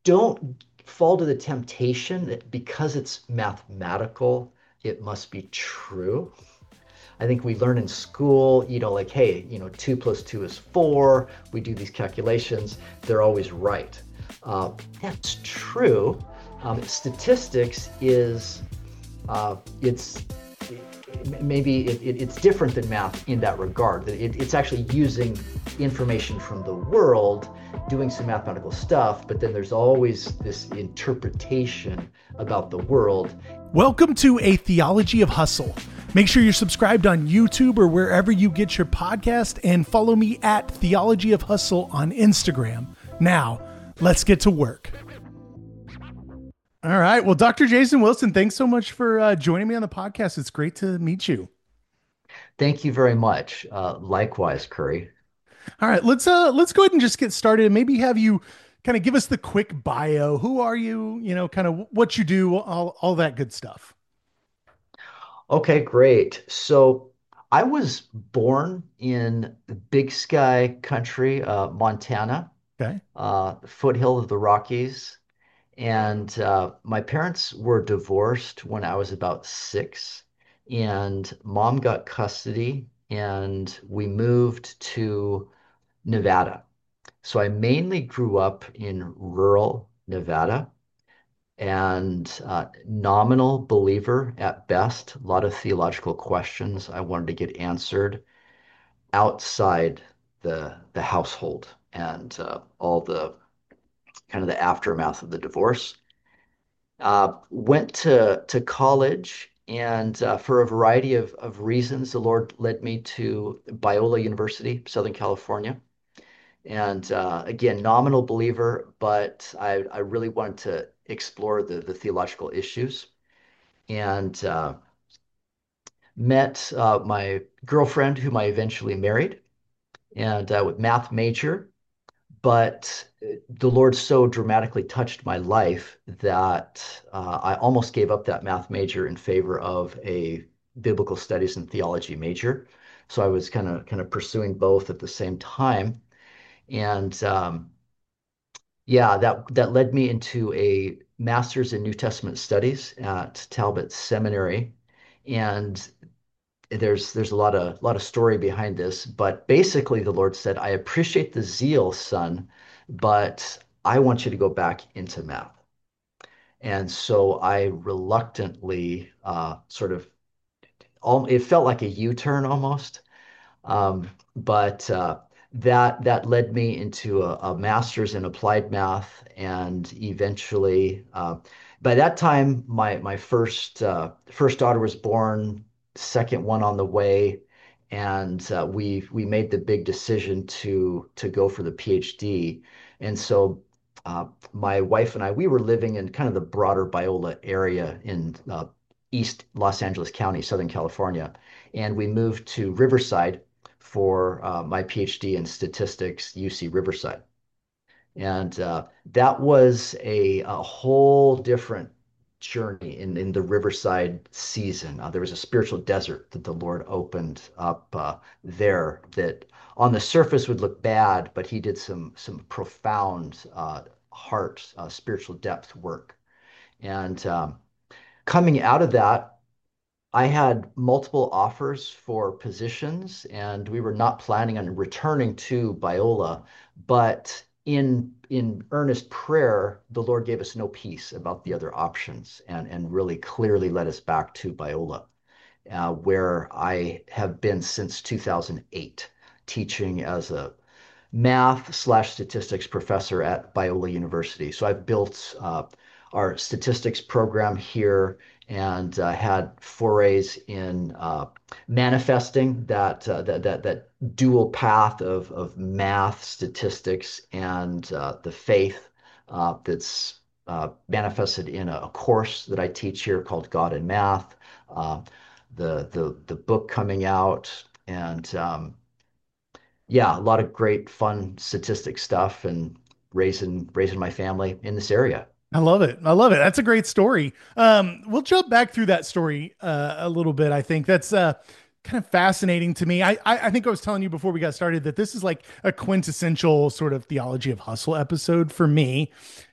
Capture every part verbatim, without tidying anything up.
don't fall to the temptation that because it's mathematical, it must be true. I think we learn in school, you know, like, hey, you know, two plus two is four. We do these calculations, they're always right. Uh, that's true. Um, statistics is, uh, it's maybe it, it, it's different than math in that regard. It, it's actually using information from the world, doing some mathematical stuff, but then there's always this interpretation about the world. Welcome to A Theology of Hustle. Make sure you're subscribed on YouTube or wherever you get your podcast, and follow me at Theology of Hustle on Instagram. Now, let's get to work. All right. Well, Doctor Jason Wilson, thanks so much for uh, joining me on the podcast. It's great to meet you. Thank you very much. Uh, likewise, Curry. All right, let's uh let's go ahead and just get started and maybe have you kind of give us the quick bio. Who are you? You know, kind of what you do, all all that good stuff. Okay, great. So I was born in Big Sky country, uh, Montana, Okay. uh, foothill of the Rockies. And uh, my parents were divorced when I was about six, and mom got custody, and we moved to Nevada. So I mainly grew up in rural Nevada and uh, nominal believer at best. A lot of theological questions I wanted to get answered outside the the household and uh, all the kind of the aftermath of the divorce. Uh, went to to college, and uh, for a variety of, of reasons, the Lord led me to Biola University, Southern California. And uh, again, nominal believer, but I, I really wanted to explore the, the theological issues. And uh, met uh, my girlfriend, whom I eventually married, and uh, with math major. But uh, the Lord so dramatically touched my life that uh, I almost gave up that math major in favor of a biblical studies and theology major. So I was kind of kind of pursuing both at the same time. And um, yeah, that that led me into a master's in New Testament studies at Talbot Seminary. And there's there's a lot of lot of story behind this, but basically the Lord said, I appreciate the zeal, son, but I want you to go back into math. And so I reluctantly uh, sort of all it felt like a U-turn almost. Um, but uh, that that led me into a, a master's in applied math, and eventually, uh, by that time, my my first uh, first daughter was born, second one on the way, and uh, we we made the big decision to to go for the PhD. And so, uh, my wife and I, we were living in kind of the broader Biola area in uh, East Los Angeles County, Southern California, and we moved to Riverside for uh, my PhD in statistics, U C Riverside. And uh, that was a, a whole different journey in, in the Riverside season. Uh, there was a spiritual desert that the Lord opened up uh, there that on the surface would look bad, but he did some some profound uh, heart, uh, spiritual depth work. And um, coming out of that, I had multiple offers for positions, and we were not planning on returning to Biola. But in in earnest prayer, the Lord gave us no peace about the other options, and and really clearly led us back to Biola, uh, where I have been since two thousand eight, teaching as a math slash statistics professor at Biola University. So I've built uh, our statistics program here, and uh, had forays in uh, manifesting that, uh, that that that dual path of of math, statistics, and uh, the faith uh, that's uh, manifested in a, a course that I teach here called God and Math. Uh, the the the book coming out, and um, yeah, a lot of great fun statistic stuff, and raising raising my family in this area. I love it. I love it. That's a great story. Um, we'll jump back through that story uh, a little bit. I think that's uh, kind of fascinating to me. I, I I think I was telling you before we got started that this is like a quintessential sort of theology of hustle episode for me,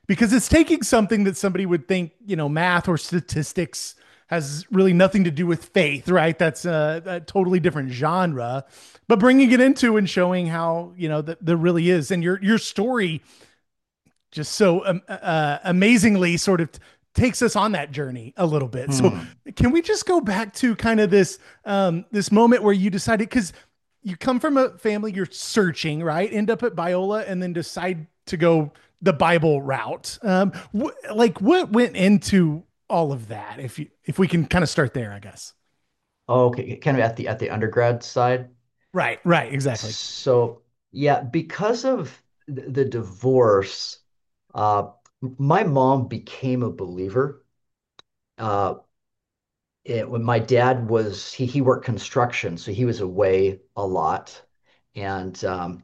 because it's taking something that somebody would think, you know, math or statistics has really nothing to do with faith, right? That's a, a totally different genre, but bringing it into and showing how, you know, that there really is. And your, your story just so um, uh, amazingly sort of t- takes us on that journey a little bit. So Hmm. can we just go back to kind of this, um, this moment where you decided, because you come from a family, you're searching, right? End up at Biola and then decide to go the Bible route. Um, wh- like what went into all of that? If you, if we can kind of start there, I guess. Okay, kind of at the at the undergrad side. Right, right, exactly. So yeah, because of th- the divorce, uh, my mom became a believer. Uh, it, when my dad was he he worked construction, so he was away a lot, and um,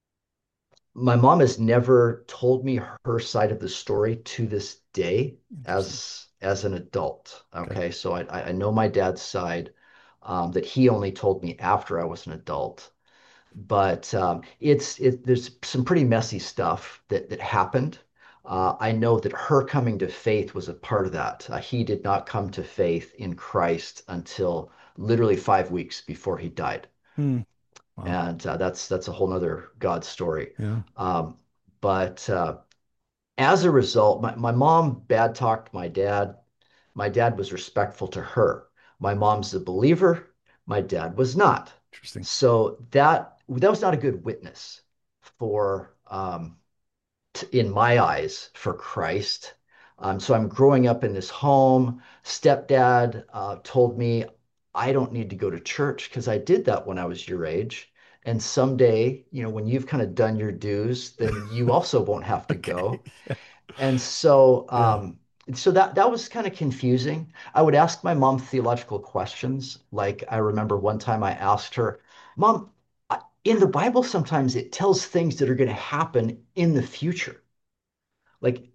my mom has never told me her side of the story to this day Interesting. as as an adult. Okay. Okay, so I I know my dad's side, um, that he only told me after I was an adult. But um, it's it there's some pretty messy stuff that that happened. Uh, I know that her coming to faith was a part of that. Uh, he did not come to faith in Christ until literally five weeks before he died, Hmm. Wow. and uh, that's that's a whole nother God story. Yeah. Um, but uh, as a result, my, my mom bad talked my dad. My dad was respectful to her. My mom's a believer. My dad was not. Interesting. So that that was not a good witness for, um, t- in my eyes, for Christ. Um, so I'm growing up in this home. Stepdad uh, told me I don't need to go to church because I did that when I was your age. And someday, you know, when you've kind of done your dues, then you also won't have to Okay. go. And so, Yeah. um, so that that was kind of confusing. I would ask my mom theological questions. Like I remember one time I asked her, "Mom, I- in the Bible sometimes it tells things that are going to happen in the future. Like,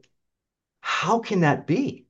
how can that be?"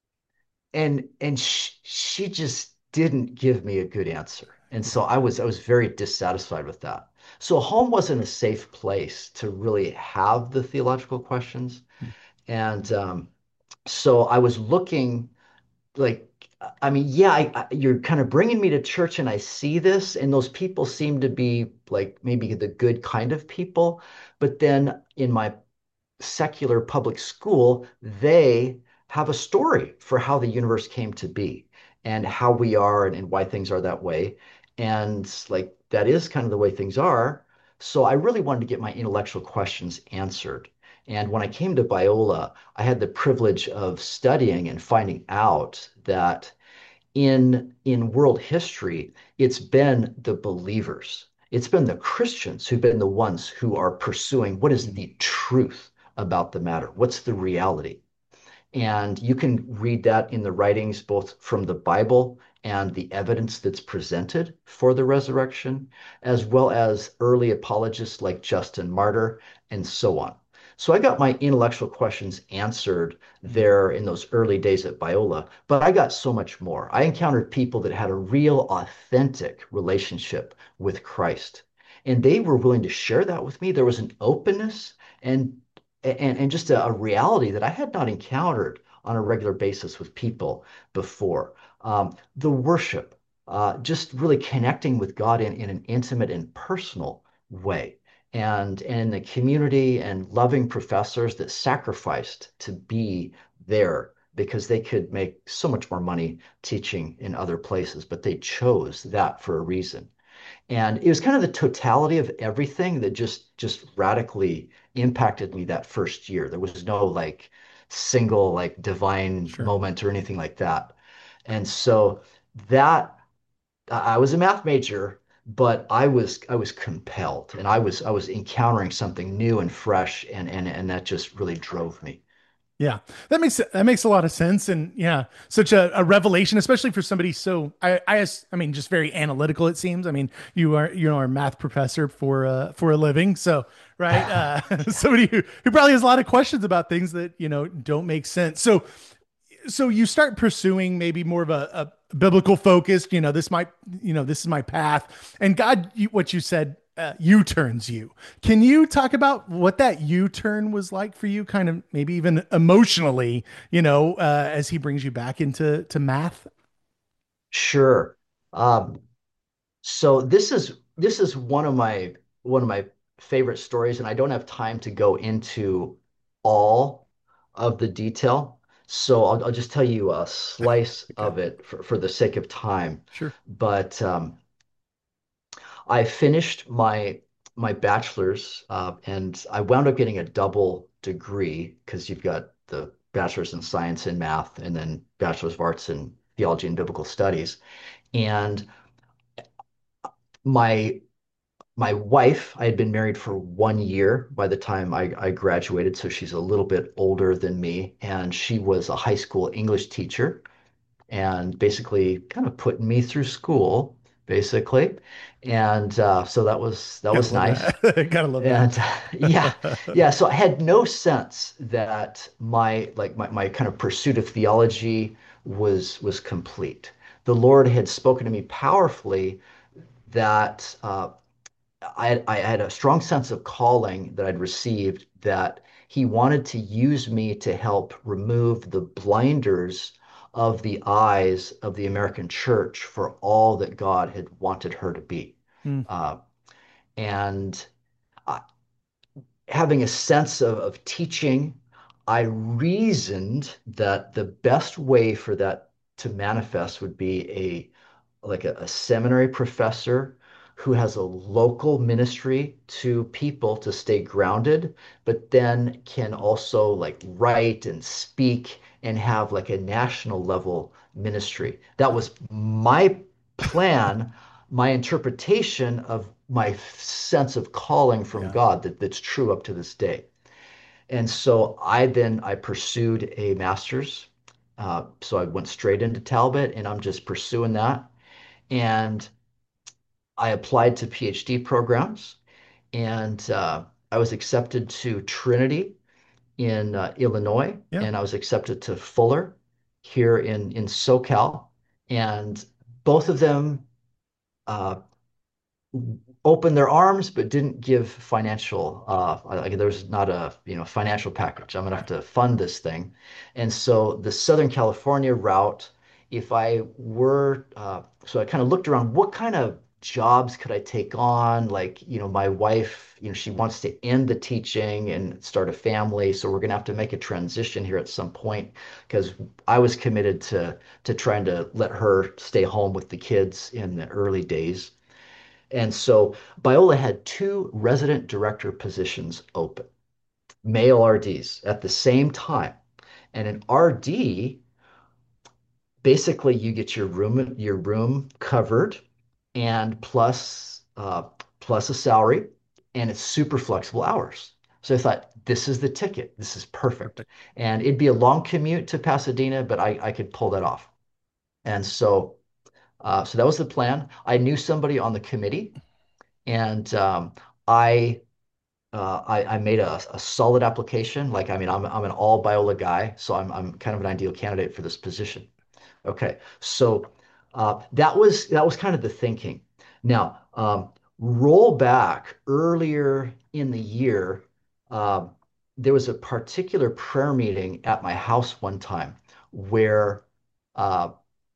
And and sh she just didn't give me a good answer. And so Yeah. I was I was very dissatisfied with that. So home wasn't a safe place to really have the theological questions. And um, so I was looking like, I mean, yeah, I, I, you're kind of bringing me to church and I see this, and those people seem to be like maybe the good kind of people. But then in my secular public school, they have a story for how the universe came to be and how we are and, and why things are that way. And like that is kind of the way things are. So I really wanted to get my intellectual questions answered. And when I came to Biola, I had the privilege of studying and finding out that in in world history, it's been the believers, it's been the Christians who've been the ones who are pursuing what is the truth about the matter, what's the reality. And you can read that in the writings, both from the Bible and the evidence that's presented for the resurrection, as well as early apologists like Justin Martyr and so on. So I got my intellectual questions answered Mm. there in those early days at Biola, but I got so much more. I encountered people that had a real, authentic relationship with Christ, and they were willing to share that with me. There was an openness and and, and just a, a reality that I had not encountered on a regular basis with people before. Um, the worship, uh, just really connecting with God in, in an intimate and personal way. And, and the community and loving professors that sacrificed to be there because they could make so much more money teaching in other places, but they chose that for a reason. And it was kind of the totality of everything that just just radically impacted me that first year. There was no like single like divine Sure. moment or anything like that. And so that I was a math major, but I was I was compelled and I was I was encountering something new and fresh, and and and that just really drove me. Yeah, that makes that makes a lot of sense, and yeah, such a, a revelation, especially for somebody so I I as- I mean, just very analytical. It seems. I mean, you are you know are a math professor for uh for a living, so right, uh, somebody who who probably has a lot of questions about things that you know don't make sense. So so you start pursuing maybe more of a, a biblical focus. You know, this might you know this is my path, and God, you, what you said. uh, U-turns you. Can you talk about what that U-turn was like for you, kind of maybe even emotionally, you know, uh, as he brings you back into to math? Sure. Um, so this is this is one of my one of my favorite stories, and I don't have time to go into all of the detail. So I'll, I'll just tell you a slice Okay, of it for, for the sake of time. sure. But um, I finished my my bachelor's, uh, and I wound up getting a double degree because you've got the bachelor's in science and math, and then bachelor's of arts in theology and biblical studies. And my my wife, I had been married for one year by the time I, I graduated, so she's a little bit older than me, and she was a high school English teacher and basically kind of putting me through school, basically. And uh, so that was that Gotta was love nice. that. Gotta love that. And yeah, yeah. So I had no sense that my like my, my kind of pursuit of theology was was complete. The Lord had spoken to me powerfully that uh, I, I had a strong sense of calling that I'd received that he wanted to use me to help remove the blinders of the eyes of the American church for all that God had wanted her to be. Hmm. Uh, and uh, having a sense of, of teaching, I reasoned that the best way for that to manifest would be a like a, a seminary professor who has a local ministry to people to stay grounded, but then can also like write and speak and have like a national level ministry. That was my plan, my interpretation of my sense of calling from Yeah. God that, that's true up to this day. And so I then I pursued a master's. Uh, so I went straight into Talbot and I'm just pursuing that. And I applied to PhD programs and uh, I was accepted to Trinity in uh, Illinois Yeah. and I was accepted to Fuller here in, in SoCal. And both of them uh, opened their arms but didn't give financial uh like there's not a you know financial package. I'm gonna have to fund this thing. And so the Southern California route, if I were uh so I kind of looked around what kind of jobs could I take on, like you know my wife, you know she wants to end the teaching and start a family, so we're gonna have to make a transition here at some point because I was committed to to trying to let her stay home with the kids in the early days. And so Biola had two resident director positions open, male R Ds at the same time. And an R D, basically you get your room your room covered and plus uh, plus a salary, and it's super flexible hours. So I thought this is the ticket. This is perfect. Perfect. And it'd be a long commute to Pasadena, but I, I could pull that off. And so uh, so that was the plan. I knew somebody on the committee, and um, I uh, I, I made a, a solid application. Like, I mean, I'm I'm an all Biola guy, so I'm I'm kind of an ideal candidate for this position. Okay, so uh, that was that was kind of the thinking. Now, um, roll back earlier in the year, um, there was a particular prayer meeting at my house one time where uh,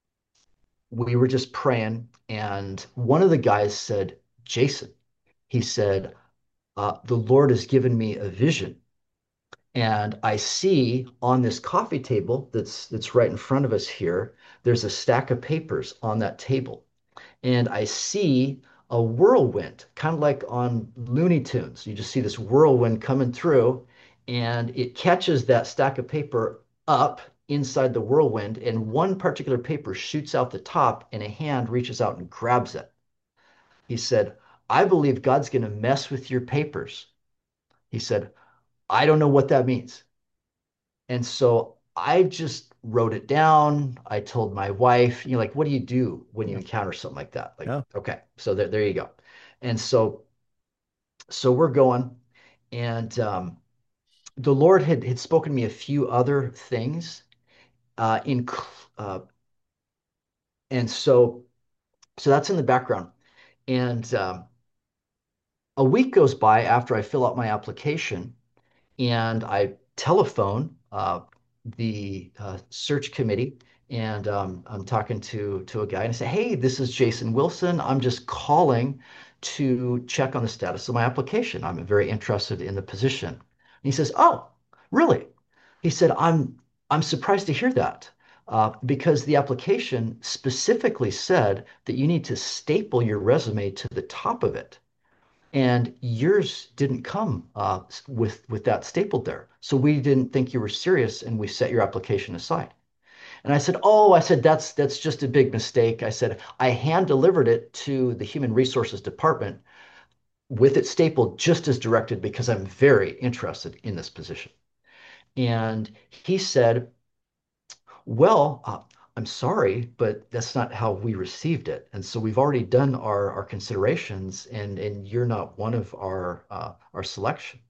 we were just praying, and one of the guys said, "Jason," he said, uh, the Lord has given me a vision. And I see on this coffee table that's that's right in front of us here, there's a stack of papers on that table. And I see a whirlwind, kind of like on Looney Tunes. You just see this whirlwind coming through, and it catches that stack of paper up inside the whirlwind, and one particular paper shoots out the top, and a hand reaches out and grabs it. He said, I believe God's going to mess with your papers. He said, I don't know what that means. And so I just wrote it down. I told my wife, you know, like, what do you do when you Yeah. encounter something like that? Like, Yeah. okay, so there, there you go. And so, so we're going, and um, the Lord had had spoken to me a few other things, uh, in, uh, and so, so that's in the background. And um, a week goes by after I fill out my application, and I telephone uh, the uh, search committee, and um, I'm talking to to a guy, and I say, "Hey, this is Jason Wilson. I'm just calling to check on the status of my application. I'm very interested in the position." And he says, "Oh, really?" He said, "I'm I'm surprised to hear that." Uh, because the application specifically said that you need to staple your resume to the top of it, and yours didn't come uh, with with that stapled there. So we didn't think you were serious, and we set your application aside. And I said, "Oh," I said, "that's that's just a big mistake." I said, "I hand delivered it to the Human Resources Department with it stapled just as directed because I'm very interested in this position." And he said, "Well, uh, I'm sorry, but that's not how we received it. And so we've already done our, our considerations, and, and you're not one of our uh, our selection."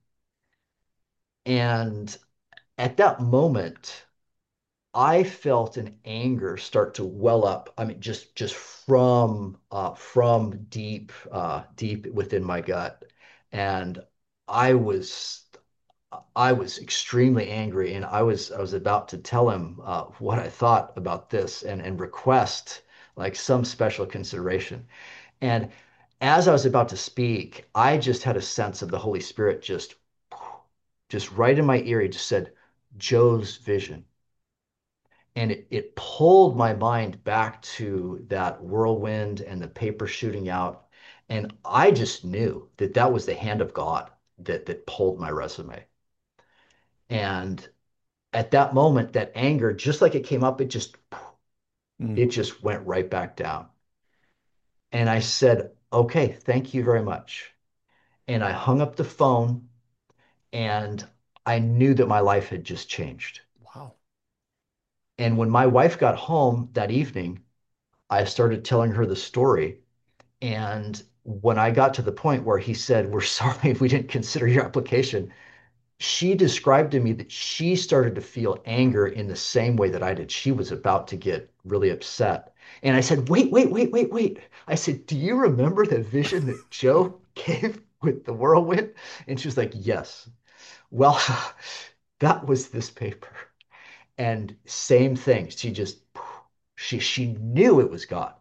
And at that moment, I felt an anger start to well up. I mean, just just from uh, from deep uh, deep within my gut, and I was I was extremely angry, and I was I was about to tell him uh, what I thought about this, and and request like some special consideration. And as I was about to speak, I just had a sense of the Holy Spirit just just right in my ear. He just said, "Joe's vision." And it, it pulled my mind back to that whirlwind and the paper shooting out. And I just knew that that was the hand of God that that pulled my resume. And at that moment, that anger, just like it came up, it just Mm. it just went right back down. And I said, "Okay, thank you very much." And I hung up the phone, and I knew that my life had just changed. Wow. And when my wife got home that evening, I started telling her the story. And when I got to the point where he said, "We're sorry we didn't consider your application," she described to me that she started to feel anger in the same way that I did. She was about to get really upset. And I said, "Wait, wait, wait, wait, wait." I said, "Do you remember the vision that Joe gave with the whirlwind?" And she was like, "Yes." Well, that was this paper. And same thing. She just, she, she knew it was God.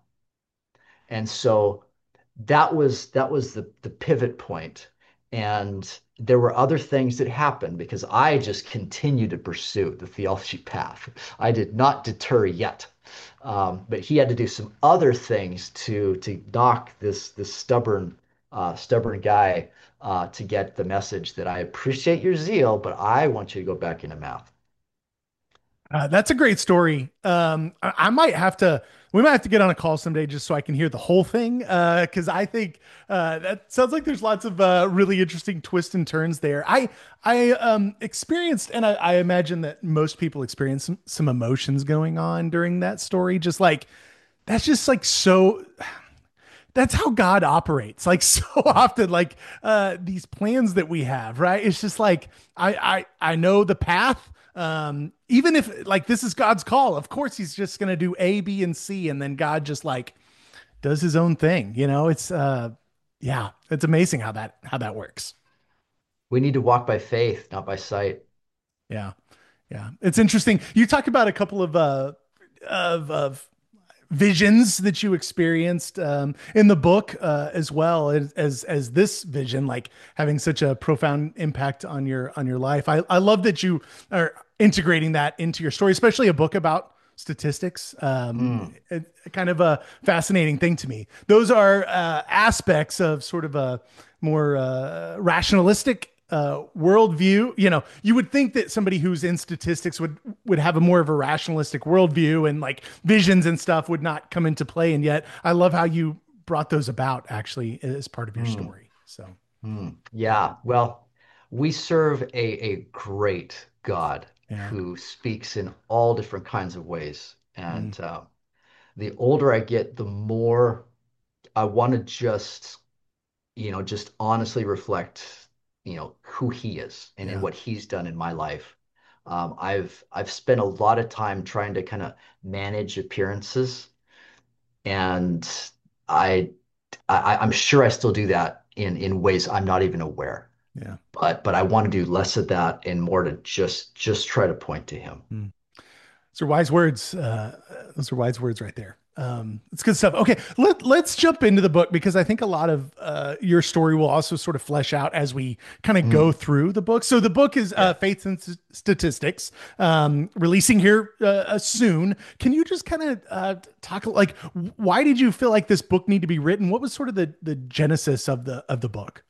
And so that was that was the the pivot point. And there were other things that happened because I just continued to pursue the theology path. I did not deter yet. Um, but he had to do some other things to to knock this this stubborn uh, stubborn guy uh, to get the message that I appreciate your zeal, but I want you to go back into math. Uh, that's a great story. Um, I, I might have to, we might have to get on a call someday just so I can hear the whole thing. Uh, cause I think, uh, that sounds like there's lots of, uh, really interesting twists and turns there. I, I, um, experienced, and I, I imagine that most people experience some, some emotions going on during that story. Just like, that's just like so, that's how God operates. Like so often, like uh these plans that we have, right? It's just like I I I know the path. Um, even if like this is God's call, of course he's just gonna do A, B, and C, and then God just like does his own thing. You know, it's uh yeah, it's amazing how that how that works. We need to walk by faith, not by sight. Yeah. Yeah. It's interesting. You talk about a couple of uh of of visions that you experienced um, in the book uh, as well as, as as this vision, like having such a profound impact on your on your life. I, I love that you are integrating that into your story, especially a book about statistics. Um, Mm. it, kind of a fascinating thing to me. Those are uh, aspects of sort of a more uh, rationalistic uh, worldview. You know, you would think that somebody who's in statistics would would have a more of a rationalistic worldview, and like visions and stuff would not come into play. And yet, I love how you brought those about actually as part of your Mm. story. So, Mm. yeah, Yeah, well, we serve a, a great God yeah, who speaks in all different kinds of ways. mm, And uh, the older I get, the more I want to just, you know, just honestly reflect, you know, who he is, and, and yeah, what he's done in my life. Um, I've I've spent a lot of time trying to kind of manage appearances, and I, I I'm sure I still do that in in ways I'm not even aware. Yeah. But but I want to do less of that and more to just just try to point to him. Mm. Those are wise words. Uh, those are wise words right there. Um, it's good stuff. Okay, let let's jump into the book because I think a lot of uh, your story will also sort of flesh out as we kind of go Mm, through the book. So the book is uh, yeah. Faith and S- Statistics, um, releasing here uh, uh, soon. Can you just kind of uh, talk like why did you feel like this book need to be written? What was sort of the the genesis of the of the book?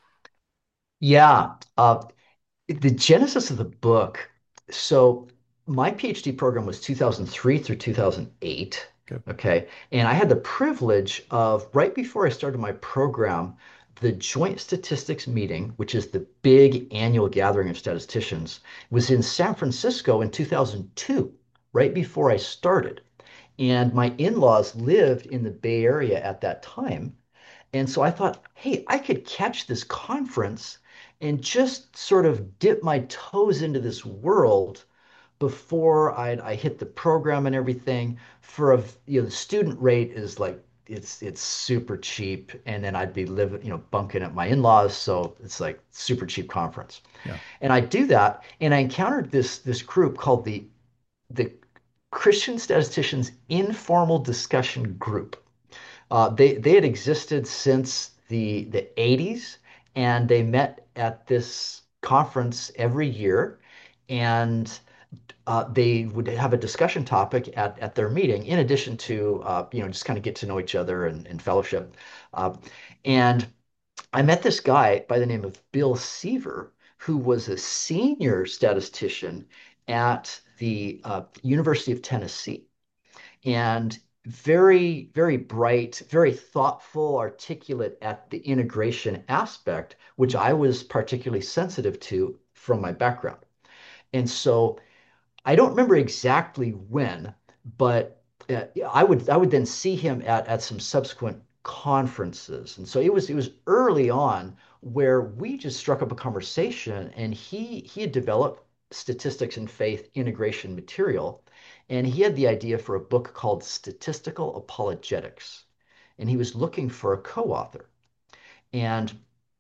Yeah. Uh, the genesis of the book. So my PhD program was two thousand three through two thousand eight. Okay. Okay. And I had the privilege of right before I started my program, the Joint Statistics Meeting, which is the big annual gathering of statisticians, was in San Francisco in two thousand two, right before I started. And my in-laws lived in the Bay Area at that time. And so I thought, hey, I could catch this conference and just sort of dip my toes into this world before I, I hit the program and everything. For a, you know, the student rate is like it's it's super cheap, and then I'd be living, you know, bunking at my in-laws, so it's like super cheap conference. Yeah. And I do that, and I encountered this this group called the the Christian Statisticians Informal Discussion Group. Uh, they they had existed since the the eighties, and they met at this conference every year, and uh, they would have a discussion topic at, at their meeting, in addition to uh, you know just kind of get to know each other and, and fellowship. Uh, and I met this guy by the name of Bill Seaver, who was a senior statistician at the uh, University of Tennessee and very, very bright, very thoughtful, articulate at the integration aspect, which I was particularly sensitive to from my background. And so I don't remember exactly when, but uh, I would I would then see him at at some subsequent conferences. And so it was it was early on where we just struck up a conversation, and he he had developed statistics and faith integration material, and he had the idea for a book called Statistical Apologetics, and he was looking for a co-author. And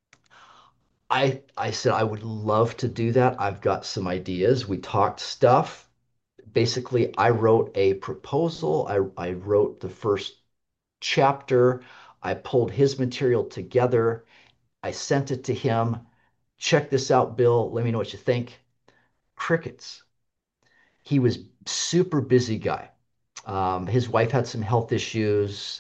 I I said I would love to do that. I've got some ideas. We talked stuff. Basically, I wrote a proposal. I, I wrote the first chapter. I pulled his material together. I sent it to him. Check this out, Bill. Let me know what you think. Crickets. He was super busy guy. Um, his wife had some health issues.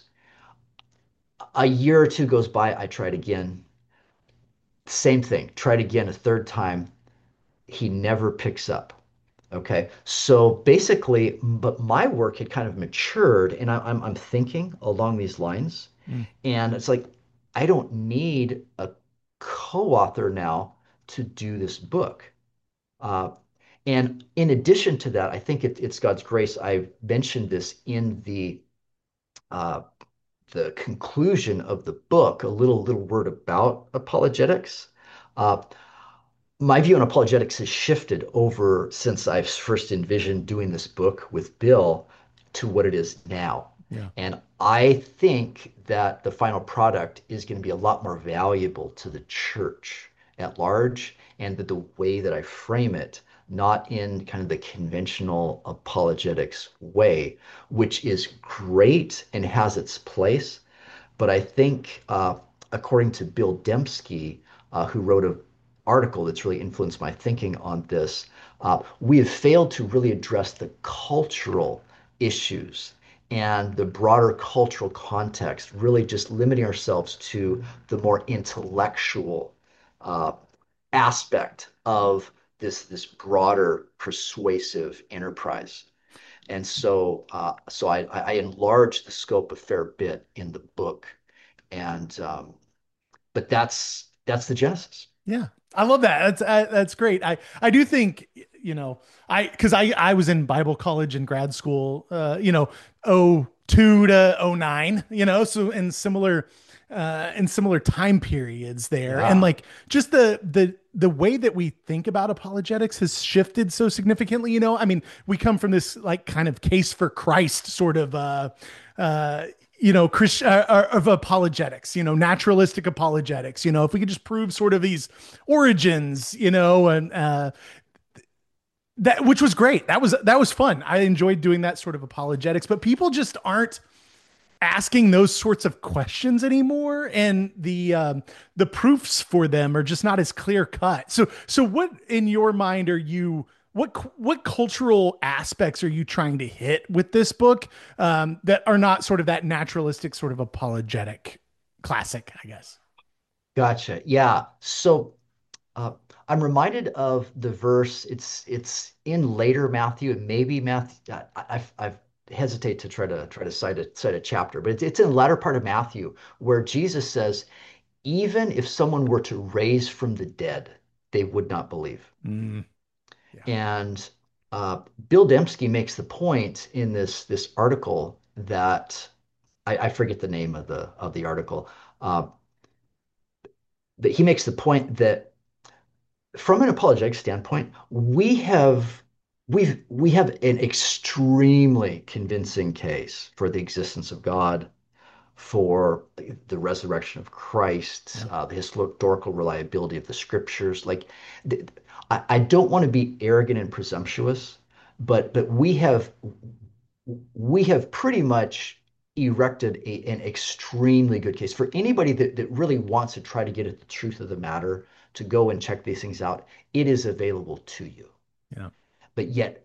A year or two goes by. I tried again. Same thing. Tried again a third time. He never picks up. Okay. So basically, but my work had kind of matured, and I, I'm I'm thinking along these lines, Mm. and it's like I don't need a co-author now to do this book. Uh, and in addition to that, I think it, it's God's grace. I mentioned this in the uh, the conclusion of the book, a little little word about apologetics. Uh, my view on apologetics has shifted over since I first envisioned doing this book with Bill to what it is now. Yeah. And I think that the final product is going to be a lot more valuable to the church at large, and that the way that I frame it, not in kind of the conventional apologetics way, which is great and has its place. But I think, uh, according to Bill Dembski, uh, who wrote an article that's really influenced my thinking on this, uh, we have failed to really address the cultural issues and the broader cultural context, really just limiting ourselves to the more intellectual uh, aspect of this this broader persuasive enterprise. And so, uh, so I, I enlarged the scope a fair bit in the book, and um, but that's that's the genesis. Yeah. I love that. That's uh, that's great. I I do think you know I because I I was in Bible college and grad school. Uh, you know, oh two to oh nine. You know, so in similar uh in similar time periods there, and Yeah. like just the the the way that we think about apologetics has shifted so significantly. You know, I mean, we come from this like kind of case for Christ sort of uh uh you know, Chris, uh, uh, of apologetics, you know, naturalistic apologetics, you know, if we could just prove sort of these origins, you know, and uh, that, which was great. That was, that was fun. I enjoyed doing that sort of apologetics, but people just aren't asking those sorts of questions anymore, and the um, the proofs for them are just not as clear cut. So, so what in your mind are you? What what cultural aspects are you trying to hit with this book um, that are not sort of that naturalistic sort of apologetic classic, I guess? Gotcha. Yeah. So uh, I'm reminded of the verse. It's it's in later Matthew. It may be Matthew. I, I've I've hesitate to try to try to cite a cite a chapter, but it's it's in the latter part of Matthew where Jesus says, even if someone were to raise from the dead, they would not believe. Mm, yeah. And uh, Bill Dembski makes the point in this this article that I, I forget the name of the of the article. Uh, that he makes the point that from an apologetic standpoint, we have we've we have an extremely convincing case for the existence of God, for the, the resurrection of Christ, Yeah. uh, the historical reliability of the scriptures. Like, th- I, I don't want to be arrogant and presumptuous, but but we have we have pretty much erected a, an extremely good case for anybody that, that really wants to try to get at the truth of the matter, to go and check these things out. It is available to you. Yeah. But yet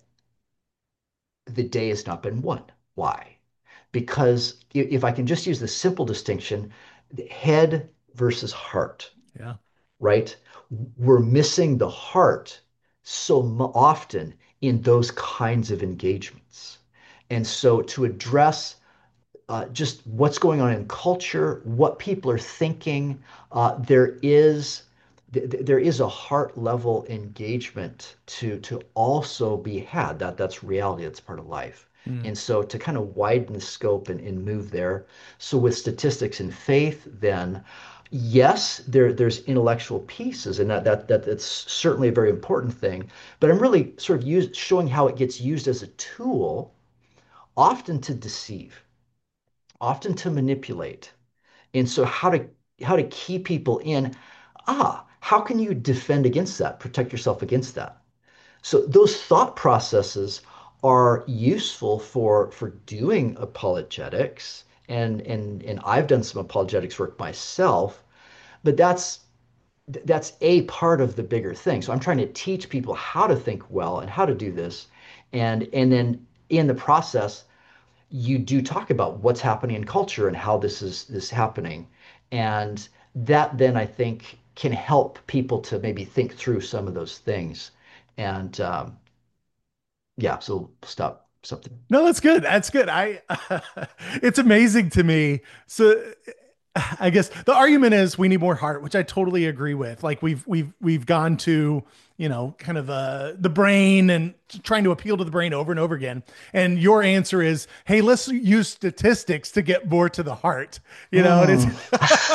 the day has not been won. Why? Because if I can just use the simple distinction, head versus heart, Yeah. right? We're missing the heart so often in those kinds of engagements. And so to address uh, just what's going on in culture, what people are thinking. Uh, there is th there is a heart level engagement to to also be had. That that's reality. That's part of life. Mm. And so to kind of widen the scope and, and move there. So with statistics and faith, then yes, there there's intellectual pieces, and that that that that's certainly a very important thing. But I'm really sort of use, showing how it gets used as a tool, often to deceive, often to manipulate. And so how to how to keep people in, ah, how can you defend against that, protect yourself against that? So those thought processes are useful for for doing apologetics. And and and I've done some apologetics work myself, but that's that's a part of the bigger thing. So I'm trying to teach people how to think well and how to do this. And and then in the process, you do talk about what's happening in culture and how this is this happening. And that then I think can help people to maybe think through some of those things. And um, yeah, so stop something. No, that's good. That's good. I, it's amazing to me. So I guess the argument is we need more heart, which I totally agree with. Like we've we've we've gone to, you know, kind of uh the brain and trying to appeal to the brain over and over again. And your answer is, hey, let's use statistics to get more to the heart. You know, and it's Mm.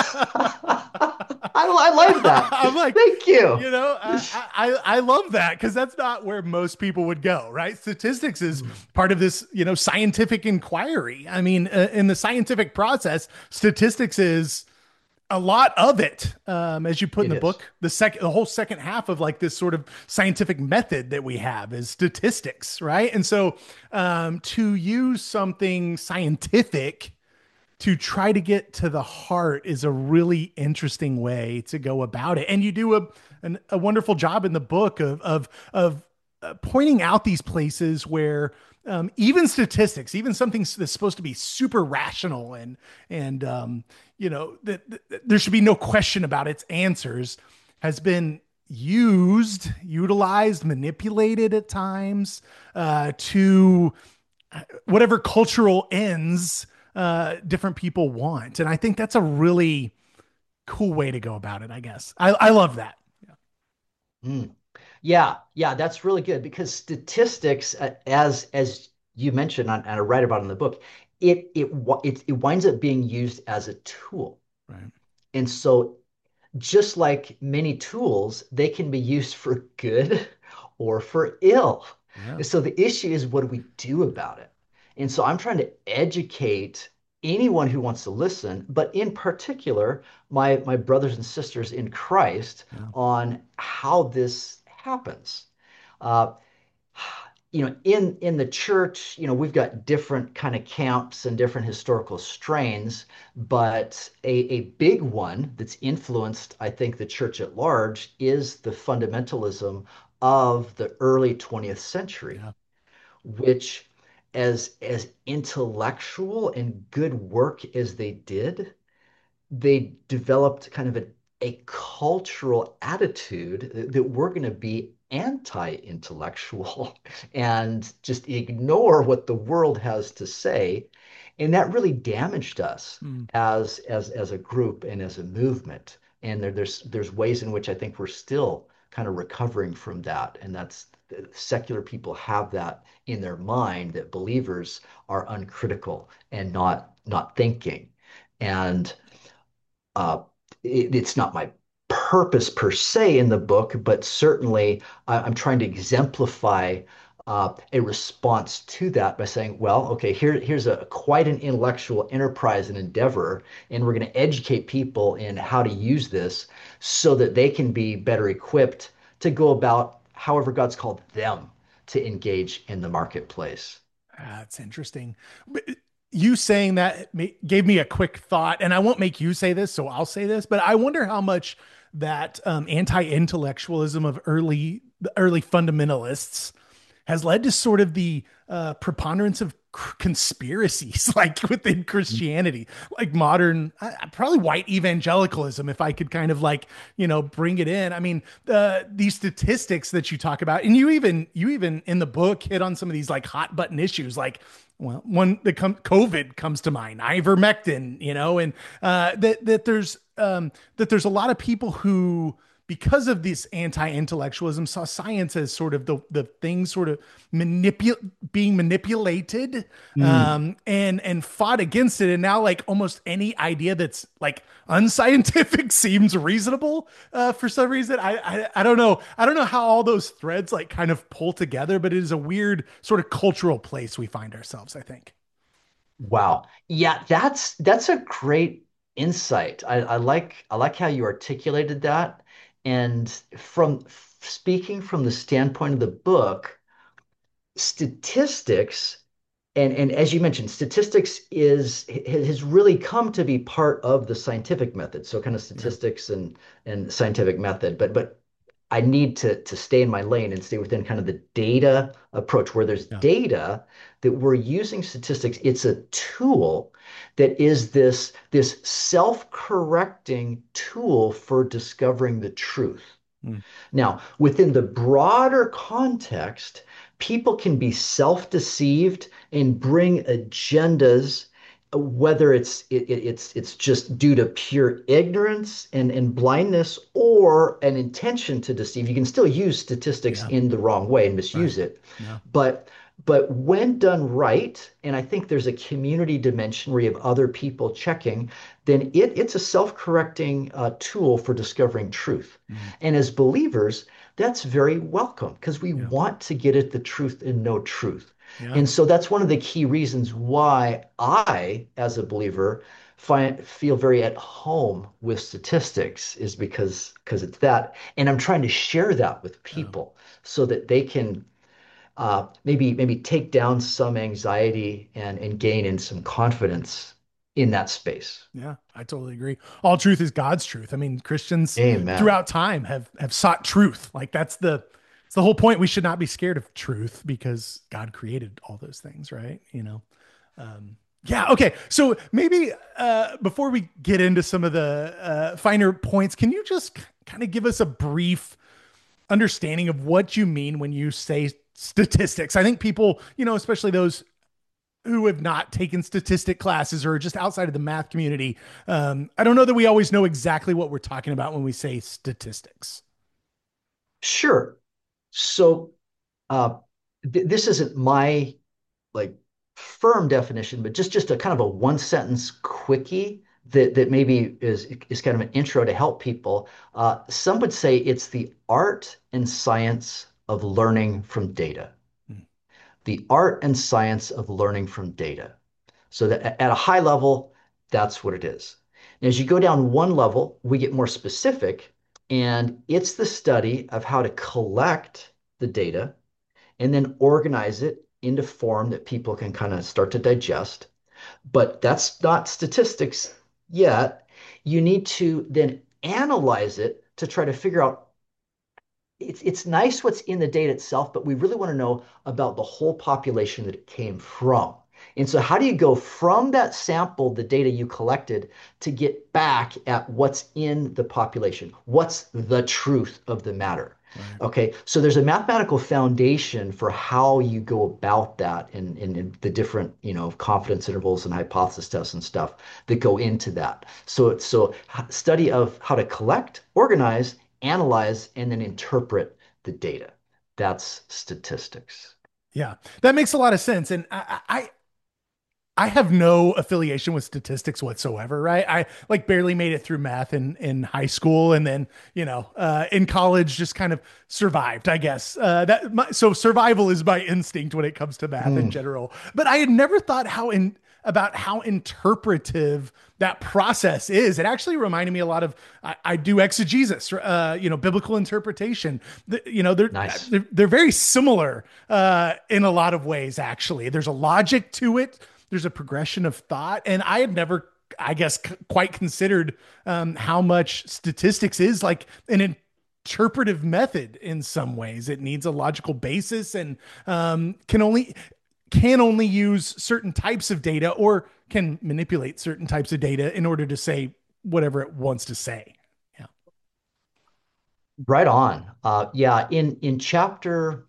I, I like that. I'm like, Thank you. you know, I I, I love that because that's not where most people would go, right? Statistics is part of this, you know, scientific inquiry. I mean, uh, in the scientific process, statistics is a lot of it, um, as you put in It the is. book. The second, the whole second half of like this sort of scientific method that we have is statistics, right? And so, um, to use something scientific to try to get to the heart is a really interesting way to go about it. And you do a an, a wonderful job in the book of of of uh, pointing out these places where um, even statistics, even something that's supposed to be super rational and and um, you know that, that there should be no question about its answers, has been used, utilized, manipulated at times uh, to whatever cultural ends uh, different people want. And I think that's a really cool way to go about it, I guess. I, I love that. Mm. Yeah, yeah, that's really good because statistics, uh, as as you mentioned and I write about in the book, it it wi- it it winds up being used as a tool. Right. And so just like many tools, they can be used for good or for ill. Yeah. And so the issue is, what do we do about it? And so I'm trying to educate anyone who wants to listen, but in particular, my, my brothers and sisters in Christ Yeah. on how this happens. Uh, you know, in in the church, you know, we've got different kind of camps and different historical strains, but a, a big one that's influenced, I think, the church at large is the fundamentalism of the early twentieth century, Yeah. which as as intellectual and good work as they did, they developed kind of a, a cultural attitude that we're going to be anti-intellectual and just ignore what the world has to say. And that really damaged us Mm. as as as a group and as a movement. And there, there's there's ways in which I think we're still kind of recovering from that. And that's secular people have that in their mind that believers are uncritical and not not thinking. And uh, it, it's not my purpose per se in the book, but certainly I, I'm trying to exemplify uh, a response to that by saying, well, okay, here, here's a quite an intellectual enterprise and endeavor, and we're going to educate people in how to use this so that they can be better equipped to go about however God's called them to engage in the marketplace. That's interesting. You saying that gave me a quick thought, and I won't make you say this, so I'll say this, but I wonder how much that um, anti-intellectualism of early the early fundamentalists has led to sort of the uh, preponderance of conspiracies like within Christianity, like modern, uh, probably white evangelicalism, if I could kind of like, you know, bring it in. I mean, uh, these statistics that you talk about, and you even, you even in the book hit on some of these like hot button issues, like, well, one that come COVID comes to mind, ivermectin, you know, and uh, that, that there's, um, that there's a lot of people who, because of this anti-intellectualism, saw science as sort of the the thing sort of manipul being manipulated, Mm. um, and and fought against it. And now, like almost any idea that's like unscientific seems reasonable uh, for some reason. I, I I don't know. I don't know how all those threads like kind of pull together, but it is a weird sort of cultural place we find ourselves, I think. Wow. Yeah, that's that's a great insight. I, I like I like how you articulated that. And from speaking from the standpoint of the book, statistics and and as you mentioned, statistics is has really come to be part of the scientific method. So kind of Yeah. statistics and and scientific method. But but I need to to stay in my lane and stay within kind of the data approach where there's Yeah. data that we're using statistics. It's a tool that is this this self-correcting tool for discovering the truth. Mm. Now, within the broader context, people can be self-deceived and bring agendas, whether it's it, it's it's just due to pure ignorance and, and blindness or an intention to deceive. You can still use statistics Yeah. in the wrong way and Right. misuse it. Yeah. But but when done right, and I think there's a community dimension where you have other people checking, then it, it's a self-correcting uh, tool for discovering truth. Mm. And as believers, that's very welcome because we Yeah. want to get at the truth and know truth. Yeah. And so that's one of the key reasons why I, as a believer, find feel very at home with statistics is because because it's that. And I'm trying to share that with Yeah. people so that they can uh, maybe maybe take down some anxiety and and gain in some confidence in that space. Yeah, I totally agree. All truth is God's truth. I mean, Christians Amen. throughout time have have sought truth. Like that's the it's the whole point. We should not be scared of truth because God created all those things, right? You know. Um, yeah. Okay. So maybe uh, before we get into some of the uh, finer points, can you just kind of give us a brief understanding of what you mean when you say statistics? I think people, you know, especially those who have not taken statistic classes or just outside of the math community. Um, I don't know that we always know exactly what we're talking about when we say statistics. Sure. So uh, th this isn't my like firm definition, but just just a kind of a one sentence quickie that that maybe is is kind of an intro to help people. Uh, some would say it's the art and science of learning from data. Mm. The art and science of learning from data. So that at a high level, that's what it is. And as you go down one level, we get more specific, and it's the study of how to collect the data and then organize it into form that people can kind of start to digest. But that's not statistics yet. You need to then analyze it to try to figure out it's it's nice what's in the data itself, but we really want to know about the whole population that it came from. And so how do you go from that sample, the data you collected, to get back at what's in the population? What's the truth of the matter? Right. Okay, so there's a mathematical foundation for how you go about that in, in, in the different, you know, confidence intervals and hypothesis tests and stuff that go into that. So it's so study of how to collect, organize, analyze, and then interpret the data. That's statistics. Yeah, that makes a lot of sense. And I, I, I have no affiliation with statistics whatsoever, right? I like barely made it through math in in high school, and then you know, uh, in college, just kind of survived, I guess. Uh, that my, so survival is my instinct when it comes to math in Hmm. general. But I had never thought how in about how interpretive that process is. It actually reminded me a lot of I, I do exegesis, uh, you know, biblical interpretation. The, you know, they're, Nice. they're they're very similar uh, in a lot of ways. Actually, there's a logic to it, there's a progression of thought, and I had never, I guess, c- quite considered um, how much statistics is like an interpretive method. In some ways it needs a logical basis, and um, can only can only use certain types of data, or can manipulate certain types of data in order to say whatever it wants to say. Yeah. Right on. Uh, yeah, in in chapter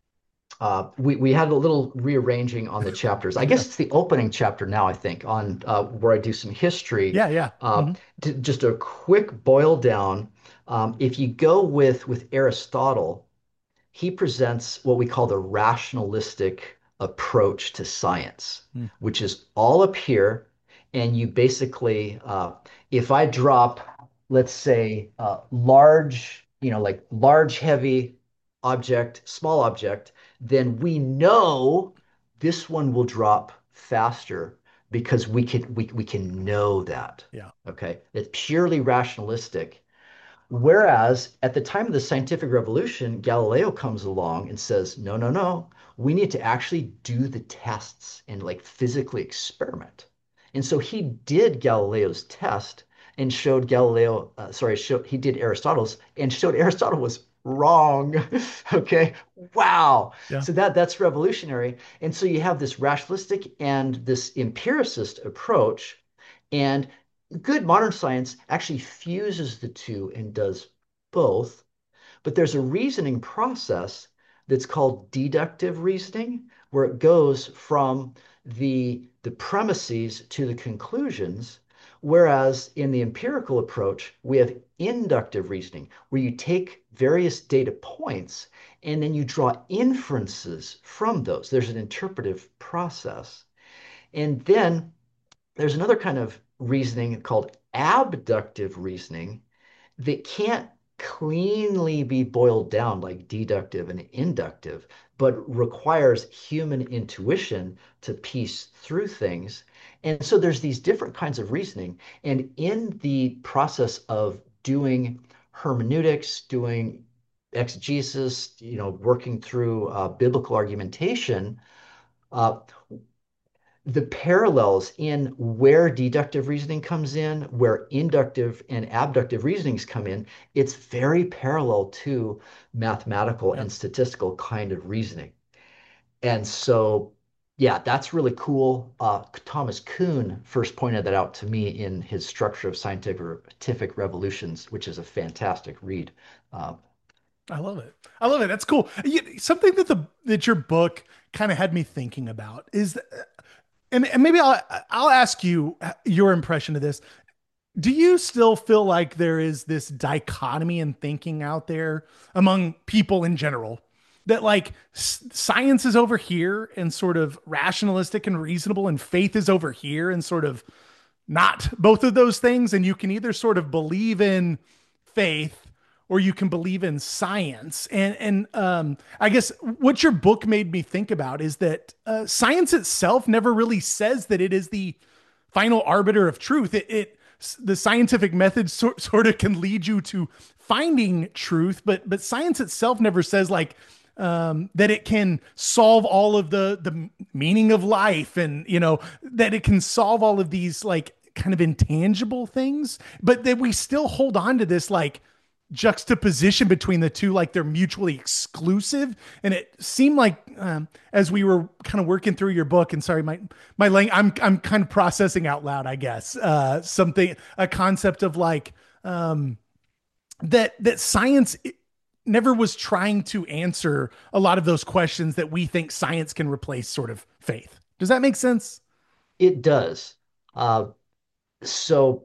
uh, we we had a little rearranging on the chapters. I Yeah. guess it's the opening chapter now, I think, on uh, where I do some history. Yeah. Yeah. Uh, Mhm. to, just a quick boil down. Um, if you go with with Aristotle, he presents what we call the rationalistic approach to science, Mm. which is all up here. And you basically, uh, if I drop, let's say, uh, large, you know, like large, heavy object, small object, then we know this one will drop faster because we can we, we can know that. Yeah. Okay. It's purely rationalistic. Whereas at the time of the scientific revolution, Galileo comes along and says, no, no, no, we need to actually do the tests and like physically experiment. And so he did Galileo's test and showed Galileo, uh, sorry, showed, he did Aristotle's and showed Aristotle was wrong. Okay. Wow. Yeah. So that that's revolutionary. And so you have this rationalistic and this empiricist approach. And good modern science actually fuses the two and does both. But there's a reasoning process that's called deductive reasoning, where it goes from the, the premises to the conclusions. Whereas in the empirical approach, we have inductive reasoning, where you take various data points and then you draw inferences from those. There's an interpretive process. And then there's another kind of reasoning called abductive reasoning that can't cleanly be boiled down like deductive and inductive, but requires human intuition to piece through things. And so there's these different kinds of reasoning. And in the process of doing hermeneutics, doing exegesis, you know, working through uh, biblical argumentation, uh, the parallels in where deductive reasoning comes in, where inductive and abductive reasonings come in, it's very parallel to mathematical Yeah. and statistical kind of reasoning. And so, yeah, that's really cool. Uh, Thomas Kuhn first pointed that out to me in his Structure of Scientific Revolutions, which is a fantastic read. Uh, I love it. I love it. That's cool. You- Something that the that your book kind of had me thinking about is, and, and maybe I'll I'll ask you your impression of this. Do you still feel like there is this dichotomy in thinking out there among people in general, that like s- science is over here and sort of rationalistic and reasonable, and faith is over here and sort of not both of those things, and you can either sort of believe in faith or you can believe in science. And and um, I guess what your book made me think about is that uh, science itself never really says that it is the final arbiter of truth. It, it the scientific method sort, sort of can lead you to finding truth, but but science itself never says like um, that it can solve all of the the meaning of life, and you know that it can solve all of these like kind of intangible things, but that we still hold on to this like juxtaposition between the two, like they're mutually exclusive. And it seemed like um, as we were kind of working through your book, and sorry, my my lang- I'm I'm kind of processing out loud, I guess, uh, something a concept of like um, that that science never was trying to answer a lot of those questions that we think science can replace, sort of faith. Does that make sense? It does. Uh, so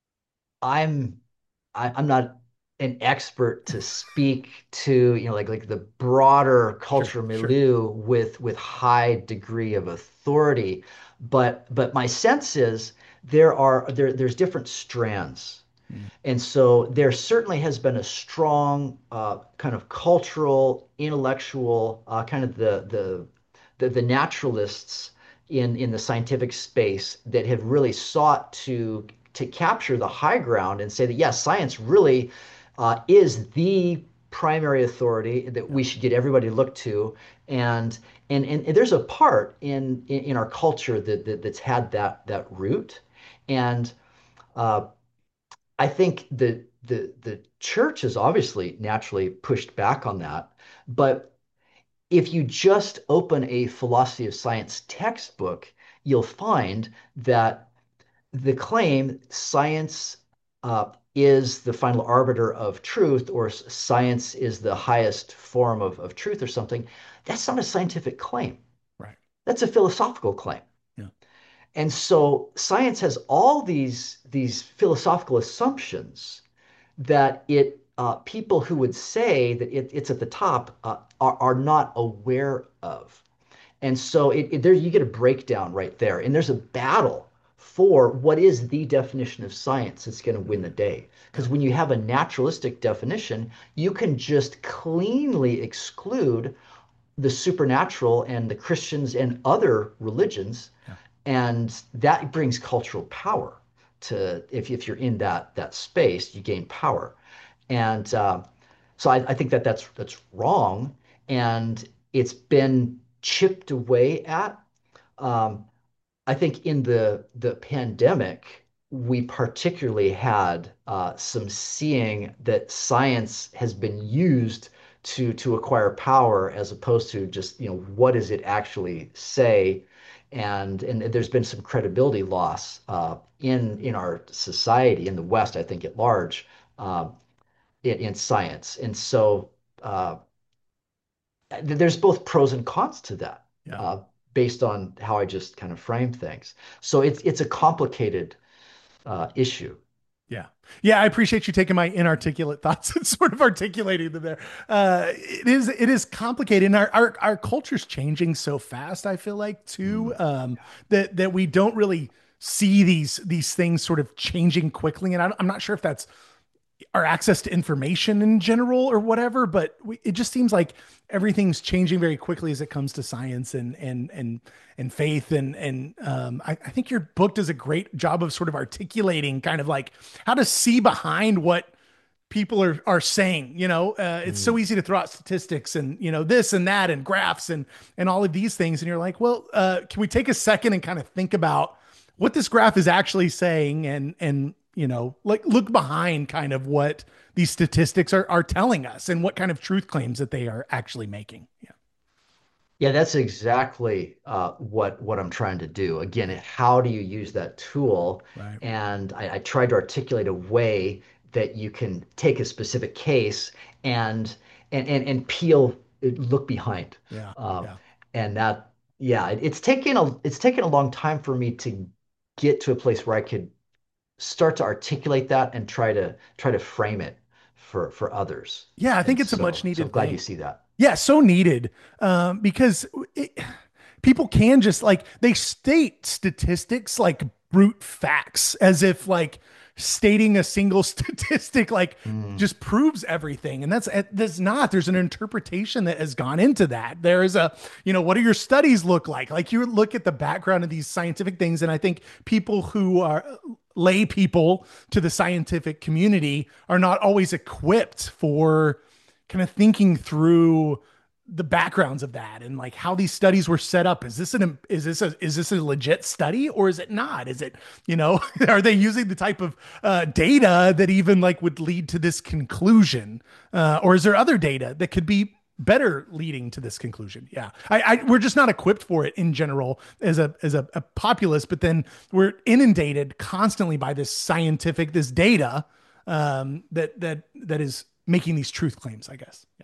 I'm I, I'm not an expert to speak to, you know, like like the broader Sure, culture sure. milieu with with high degree of authority, but but my sense is there are there there's different strands. Mm, And so there certainly has been a strong uh, kind of cultural, intellectual, uh, kind of the, the the the naturalists in in the scientific space that have really sought to to capture the high ground and say that yes, science really uh, is the primary authority that yeah, we should get everybody to look to. And and and there's a part in in, in our culture that, that that's had that that root. And uh, I think the the the church has obviously naturally pushed back on that. But if you just open a philosophy of science textbook, you'll find that the claim science uh, is the final arbiter of truth, or science is the highest form of, of truth or something, that's not a scientific claim. right. That's a philosophical claim. Yeah, And so science has all these these philosophical assumptions that it uh, people who would say that it, it's at the top uh, are, are not aware of. And so it, it, there you get a breakdown right there. And there's a battle for what is the definition of science that's going to win the day. yeah, Because when you have a naturalistic definition, you can just cleanly exclude the supernatural and the Christians and other religions, yeah, and that brings cultural power to if, if you're in that that space, you gain power. And uh, so I, I think that that's that's wrong, and it's been chipped away at. Um, I think in the the pandemic, we particularly had uh, some seeing that science has been used to to acquire power as opposed to just, you know, what does it actually say? And and there's been some credibility loss uh, in in our society in the West, I think at large, uh, in, in science. And so uh, there's both pros and cons to that, yeah. uh, based on how I just kind of framed things. So it's it's a complicated uh, issue. Yeah. Yeah. I appreciate you taking my inarticulate thoughts and sort of articulating them there. Uh, it is, it is complicated, and our, our, our culture's changing so fast, I feel like too, Mm. um, that, that we don't really see these, these things sort of changing quickly. And I, I'm not sure if that's our access to information in general or whatever, but we, it just seems like everything's changing very quickly as it comes to science and and and and faith and and um, I, I think your book does a great job of sort of articulating kind of like how to see behind what people are are saying. You know, uh, it's so Mm. easy to throw out statistics and you know this and that and graphs and and all of these things, and you're like, well, uh, can we take a second and kind of think about what this graph is actually saying, and and you know, like look behind kind of what these statistics are are telling us and what kind of truth claims that they are actually making. Yeah. Yeah, that's exactly uh, what what I'm trying to do. Again, how do you use that tool? Right. And I, I tried to articulate a way that you can take a specific case and and and, and peel, look behind. Yeah. Um, Yeah. and that, yeah, it, it's taken a it's taken a long time for me to get to a place where I could start to articulate that and try to try to frame it for for others. Yeah. I think And it's a much so so I'm needed glad you thing. see that. Yeah, so needed um, because it, people can just like they state statistics like brute facts as if like stating a single statistic like Mm. just proves everything. And that's that's not. There's an interpretation that has gone into that. There is a, you know, what do your studies look like? Like you look at the background of these scientific things, and I think people who are lay people to the scientific community are not always equipped for kind of thinking through the backgrounds of that and like how these studies were set up. Is this an is this a is this a legit study or is it not? Is it, you know, are they using the type of uh, data that even like would lead to this conclusion, uh, or is there other data that could be better leading to this conclusion? Yeah, I, I we're just not equipped for it in general as a as a, a populace, but then we're inundated constantly by this scientific this data um, that that that is making these truth claims, I guess. Yeah.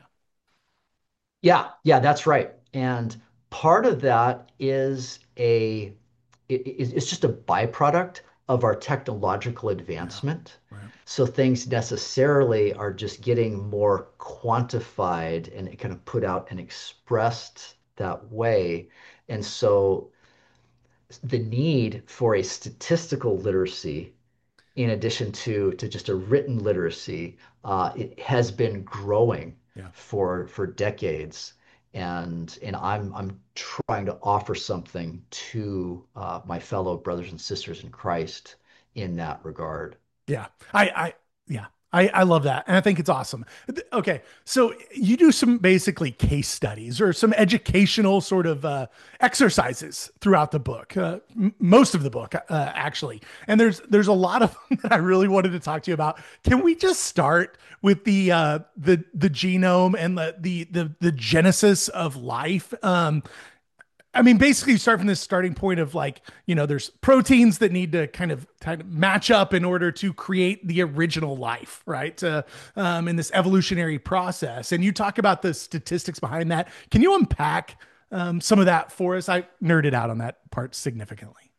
Yeah, yeah, that's right. And part of that is a it, it- it's just a byproduct of our technological Yeah. advancement. Right. So things necessarily are just getting more quantified and kind of put out and expressed that way. And so the need for a statistical literacy in addition to to just a written literacy, uh, it has been growing Yeah. for for decades, and and I'm I'm trying to offer something to uh, my fellow brothers and sisters in Christ in that regard. Yeah. I, I, yeah, I, I love that. And I think it's awesome. Okay. So you do some basically case studies or some educational sort of uh, exercises throughout the book, uh, m- most of the book, uh, actually. And there's, there's a lot of them that I really wanted to talk to you about. Can we just start with the, uh, the, the genome and the, the, the, the genesis of life? Um, I mean, basically, you start from this starting point of like, you know, there's proteins that need to kind of kind of match up in order to create the original life, right? Uh, um, in this evolutionary process, and you talk about the statistics behind that. Can you unpack um, some of that for us? I nerded out on that part significantly.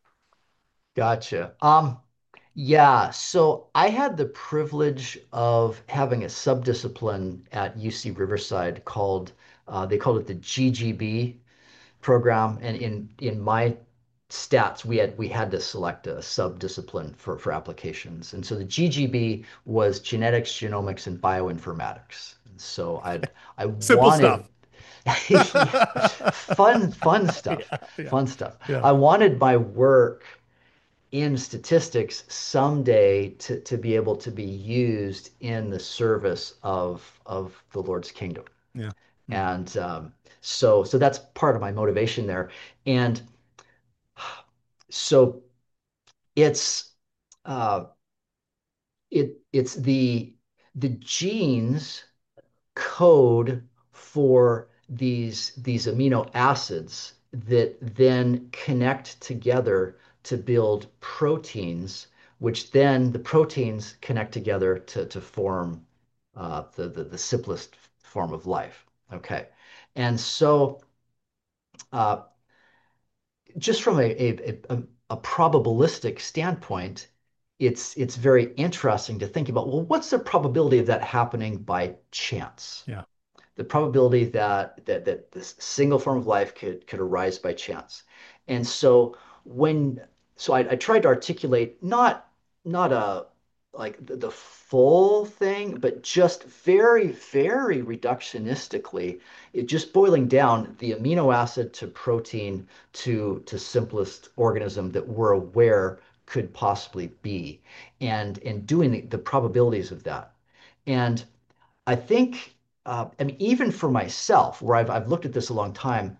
Gotcha. Um, yeah, so I had the privilege of having a subdiscipline at U C Riverside called uh, they called it the G G B program, and in in my stats we had we had to select a sub-discipline for for applications, and so the G G B was genetics, genomics, and bioinformatics. And so I I Simple stuff. wanted yeah, fun fun stuff, Yeah, yeah, fun stuff. yeah, I wanted my work in statistics someday to to be able to be used in the service of of the Lord's kingdom. yeah, yeah. And um, so so that's part of my motivation there. And so it's uh, it it's the the genes code for these these amino acids that then connect together to build proteins, which then the proteins connect together to to form uh, the, the the simplest form of life. Okay, and so uh, just from a, a, a, a probabilistic standpoint, it's it's very interesting to think about, well, what's the probability of that happening by chance? Yeah. The probability that that that this single form of life could could arise by chance. And so when so I, I tried to articulate not not a like the, the full thing, but just very, very reductionistically, it just boiling down the amino acid to protein to to simplest organism that we're aware could possibly be, and and doing the, the probabilities of that. And I think, uh, I mean, even for myself, where I've I've looked at this a long time,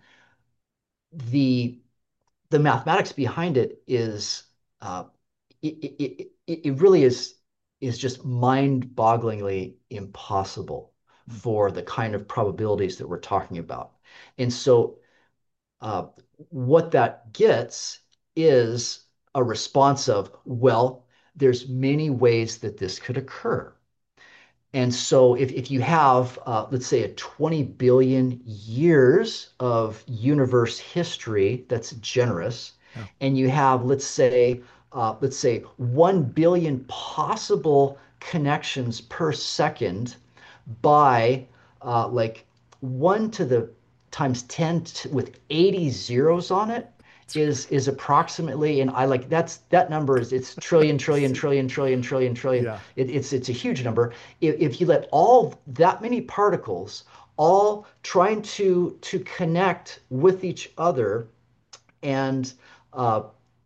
the the mathematics behind it is uh, it, it, it, it really is is just mind-bogglingly impossible for the kind of probabilities that we're talking about. And so uh, what that gets is a response of, well, there's many ways that this could occur. And so if, if you have, uh, let's say, a twenty billion years of universe history, that's generous, Yeah. and you have, let's say, uh, let's say one billion possible connections per second by uh, like one to the times ten t with eighty zeros on it, is is approximately, and I like that's that number is it's trillion, trillion, trillion, trillion, trillion, trillion. Yeah. It, it's it's a huge number. If, if you let all that many particles all trying to to connect with each other and uh,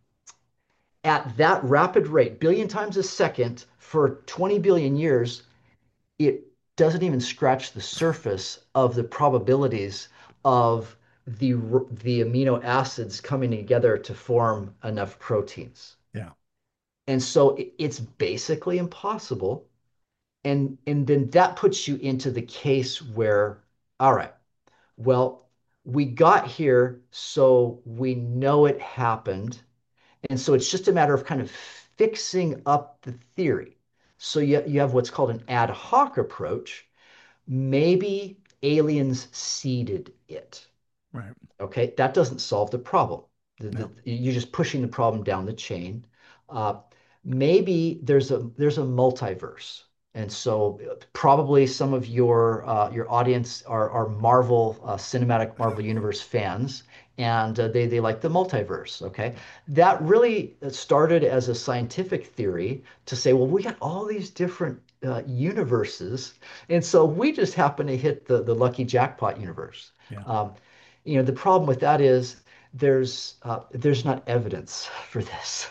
at that rapid rate, billion times a second for twenty billion years, it doesn't even scratch the surface of the probabilities of the the amino acids coming together to form enough proteins. Yeah. And so it's basically impossible. And and then that puts you into the case where, all right, well, we got here, so we know it happened. And so it's just a matter of kind of fixing up the theory. So you, you have what's called an ad hoc approach. Maybe aliens seeded it. Right. Okay, that doesn't solve the problem. The, the, No. you're just pushing the problem down the chain. Uh, maybe there's a there's a multiverse, and so uh, probably some of your uh, your audience are are Marvel uh, Cinematic Marvel Universe fans, and uh, they they like the multiverse. Okay, that really started as a scientific theory to say, well, we got all these different uh, universes, and so we just happen to hit the the lucky jackpot universe. Yeah. Um, you know, the problem with that is there's uh, there's not evidence for this.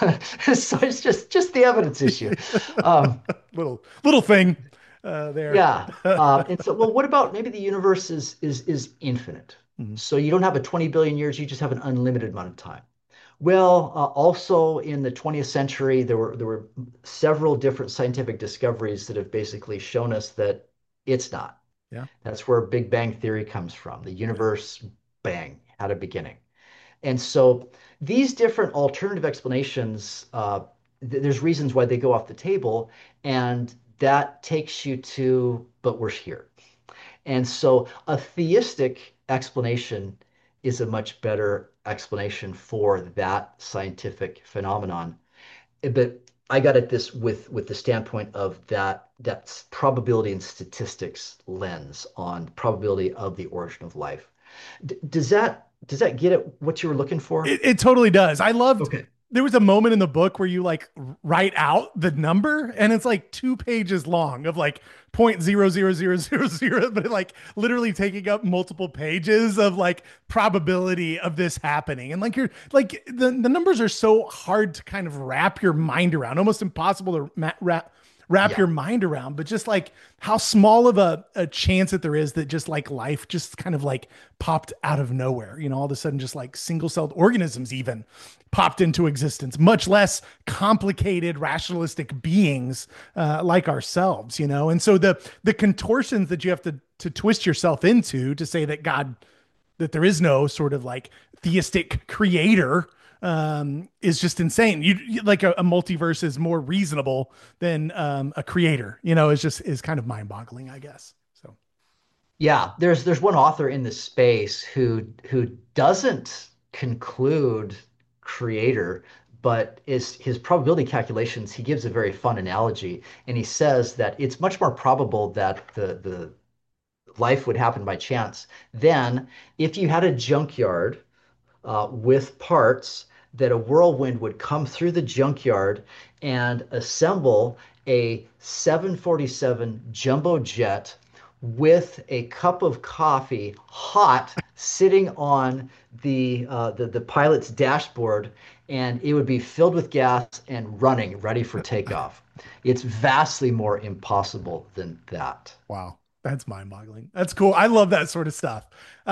So it's just just the evidence issue. Um, little little thing uh, there. yeah. Uh, and so, well, what about maybe the universe is is is infinite? Mhm. So you don't have a twenty billion years, you just have an unlimited amount of time. Well, uh, also in the twentieth century, there were there were several different scientific discoveries that have basically shown us that it's not. Yeah. That's where Big Bang Theory comes from. The Yeah. universe, bang, had a beginning. And so these different alternative explanations, uh, th there's reasons why they go off the table, and that takes you to, but we're here. And so a theistic explanation is a much better explanation for that scientific phenomenon. But I got at this with with the standpoint of that that's probability and statistics lens on probability of the origin of life. D does that does that get at what you were looking for? It, it totally does. I loved Okay. there was a moment in the book where you like write out the number and it's like two pages long of like point zero zero zero zero zero, but like literally taking up multiple pages of like probability of this happening. And like you're like the, the numbers are so hard to kind of wrap your mind around, almost impossible to ma- wrap wrap Yeah. your mind around, but just like how small of a, a chance that there is that just like life just kind of like popped out of nowhere, you know, all of a sudden just like single celled organisms even popped into existence, much less complicated rationalistic beings uh, like ourselves, you know? And so the, the contortions that you have to, to twist yourself into to say that God, that there is no sort of like theistic creator um, is just insane. You, you like a, a multiverse is more reasonable than um, a creator. You know, is just is kind of mind boggling, I guess. So Yeah, there's there's one author in this space who who doesn't conclude creator, but is his probability calculations, he gives a very fun analogy, and he says that it's much more probable that the the life would happen by chance than if you had a junkyard uh, with parts that a whirlwind would come through the junkyard and assemble a seven forty-seven jumbo jet with a cup of coffee hot sitting on the, uh, the the pilot's dashboard, and it would be filled with gas and running ready for takeoff. It's vastly more impossible than that. wow, that's mind boggling. That's cool. I love that sort of stuff.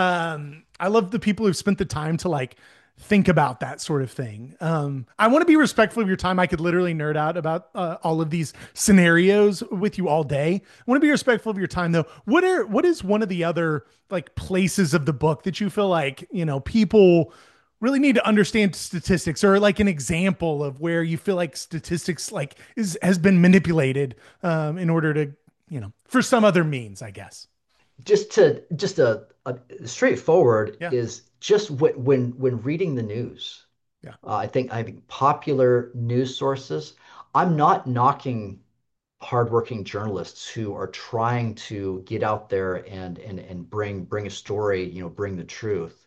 Um, I love the people who've spent the time to like think about that sort of thing. Um, I want to be respectful of your time. I could literally nerd out about uh, all of these scenarios with you all day. I want to be respectful of your time though. What are what is one of the other like places of the book that you feel like, you know, people really need to understand statistics, or like an example of where you feel like statistics like is has been manipulated um, in order to, you know, for some other means, I guess. Just to just a, a straightforward Yeah. is just when when when reading the news. Yeah. Uh, I think I think popular news sources. I'm not knocking hardworking journalists who are trying to get out there and and and bring bring a story, you know, bring the truth.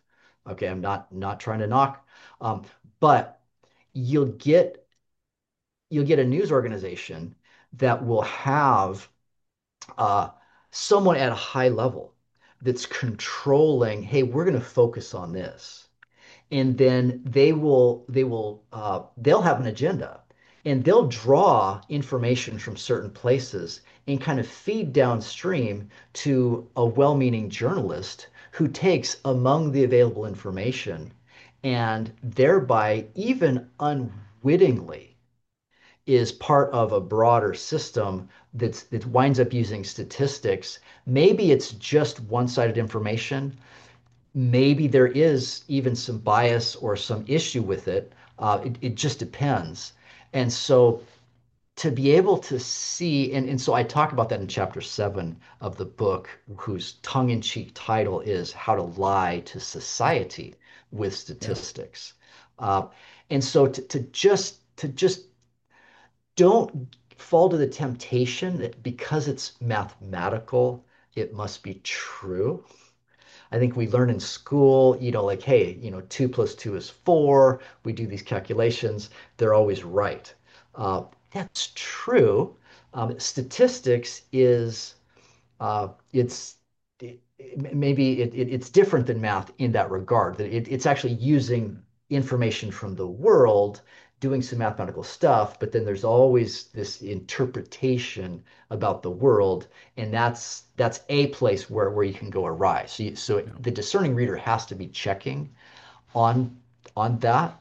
Okay, I'm not not trying to knock, um, but you'll get you'll get a news organization that will have uh, someone at a high level that's controlling, hey, we're going to focus on this. And then they will they will uh, they'll have an agenda and they'll draw information from certain places and kind of feed downstream to a well-meaning journalist who takes among the available information and thereby even unwittingly is part of a broader system that's that winds up using statistics. Maybe it's just one-sided information. Maybe there is even some bias or some issue with it. Uh, it, it just depends. And so to be able to see, and, and so I talk about that in chapter seven of the book, whose tongue-in-cheek title is How to Lie to Society with Yeah. Statistics. Uh, and so to, to just to just don't fall to the temptation that because it's mathematical, it must be true. I think we learn in school, you know, like, hey, you know, two plus two is four. We do these calculations, they're always right. Uh, that's true. Um, statistics is uh, it's it, maybe it, it, it's different than math in that regard. That it, it's actually using information from the world, doing some mathematical stuff, but then there's always this interpretation about the world, and that's that's a place where where you can go awry. So you, so Yeah. it, the discerning reader has to be checking on on that,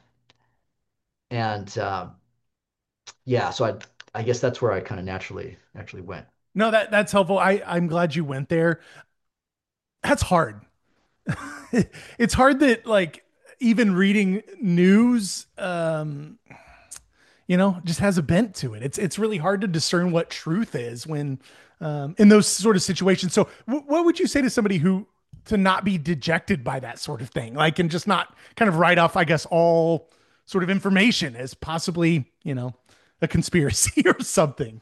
and uh, yeah. So I I guess that's where I kind of naturally naturally went. No, that that's helpful. I I'm glad you went there. That's hard. It's hard that like even reading news um you know just has a bent to it. It's it's really hard to discern what truth is when um in those sort of situations. So w- what would you say to somebody who to not be dejected by that sort of thing? Like and just not kind of write off I guess all sort of information as possibly, you know, a conspiracy or something.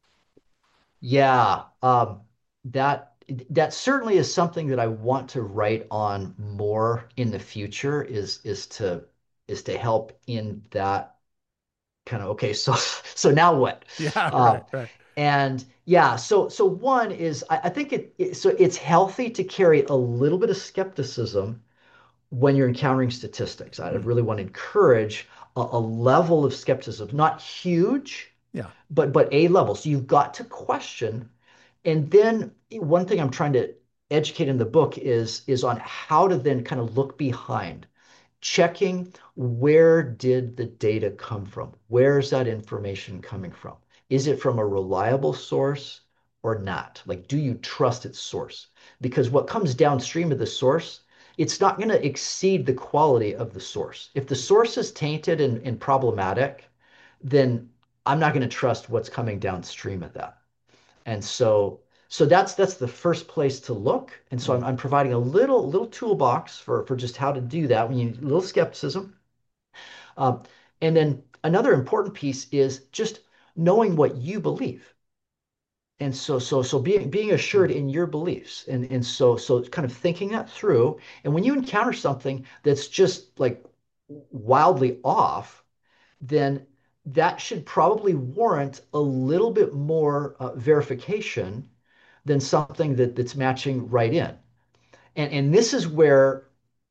Yeah, um, that that certainly is something that I want to write on more in the future is is to is to help in that kind of okay, so so now what? Yeah, right, Um, right. and yeah, so so one is I, I think it, it so it's healthy to carry a little bit of skepticism when you're encountering statistics. I Hmm. really want to encourage a, a level of skepticism, not huge, Yeah. but but a level. So you've got to question. And then one thing I'm trying to educate in the book is is on how to then kind of look behind, checking where did the data come from? Where's that information coming from? Is it from a reliable source or not? Like, do you trust its source? Because what comes downstream of the source, it's not going to exceed the quality of the source. If the source is tainted and, and problematic, then I'm not going to trust what's coming downstream of that. And so so that's that's the first place to look. And so I'm, Hmm. I'm providing a little little toolbox for for just how to do that when you need a little skepticism. Um, and then another important piece is just knowing what you believe. And so so so being being assured Hmm. in your beliefs. And and so so kind of thinking that through. And when you encounter something that's just like wildly off, then that should probably warrant a little bit more uh, verification than something that, that's matching right in. And, and this is where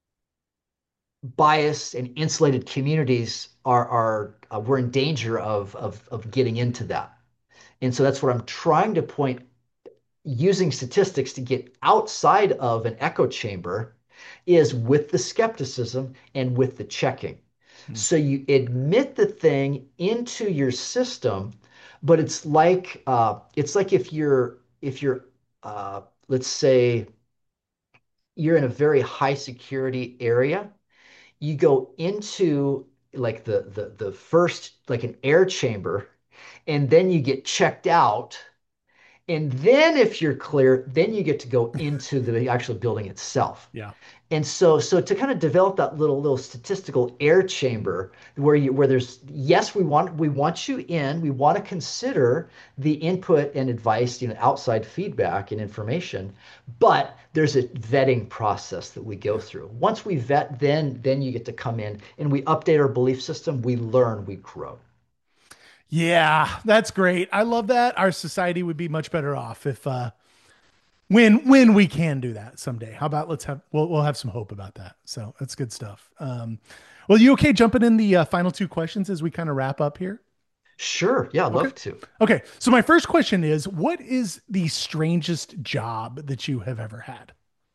bias and insulated communities are, are uh, we're in danger of, of, of getting into that. And so that's what I'm trying to point using statistics to get outside of an echo chamber is with the skepticism and with the checking. Hmm. So you admit the thing into your system, but it's like uh, it's like if you're if you're uh, let's say you're in a very high security area, you go into like the the the first like an air chamber, and then you get checked out And then if you're clear, then you get to go into the actual building itself. Yeah. And so, so to kind of develop that little little statistical air chamber where you where there's yes, we want we want you in, we want to consider the input and advice, you know, outside feedback and information, but there's a vetting process that we go through. Once we vet, then then you get to come in and we update our belief system, we learn, we grow. Yeah, that's great. I love that. Our society would be much better off if uh when when we can do that someday. How about let's have we'll we'll have some hope about that. So that's good stuff. Um, well, you okay jumping in the uh, final two questions as we kind of wrap up here? Sure, yeah, I'd Okay. love to. Okay. So my first question is, what is the strangest job that you have ever had?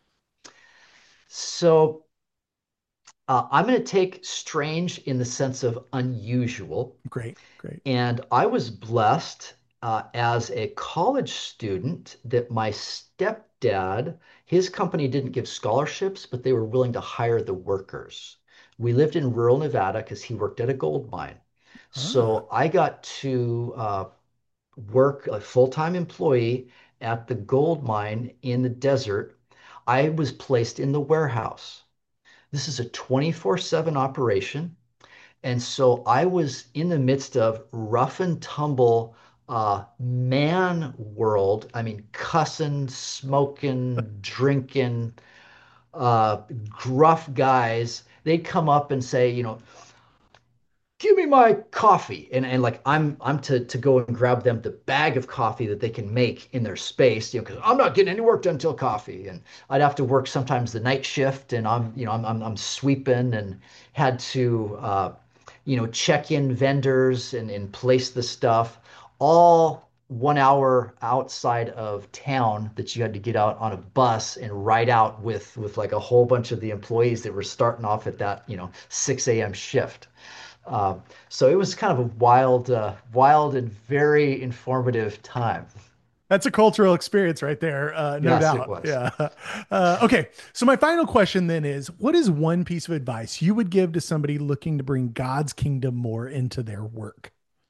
So uh, I'm going to take strange in the sense of unusual. Great, great. And I was blessed uh, as a college student that my stepdad, his company didn't give scholarships, but they were willing to hire the workers. We lived in rural Nevada because he worked at a gold mine. Ah, So I got to uh, work a full-time employee at the gold mine in the desert. I was placed in the warehouse. This is a twenty-four seven operation. And so I was in the midst of rough and tumble uh, man world. I mean, cussing, smoking, drinking, uh, gruff guys. They'd come up and say, you know, give me my coffee. And and like I'm I'm to to go and grab them the bag of coffee that they can make in their space, you know, because I'm not getting any work done until coffee. And I'd have to work sometimes the night shift and I'm, you know, I'm I'm, I'm sweeping and had to uh, you know, check in vendors and, and place the stuff all one hour outside of town that you had to get out on a bus and ride out with with like a whole bunch of the employees that were starting off at that, you know, six a m shift. Uh, so it was kind of a wild, uh, wild and very informative time. that's a cultural experience right there, uh, no Yes, it doubt. was. Yeah. Uh, okay. So my final question then is, what is one piece of advice you would give to somebody looking to bring God's kingdom more into their work?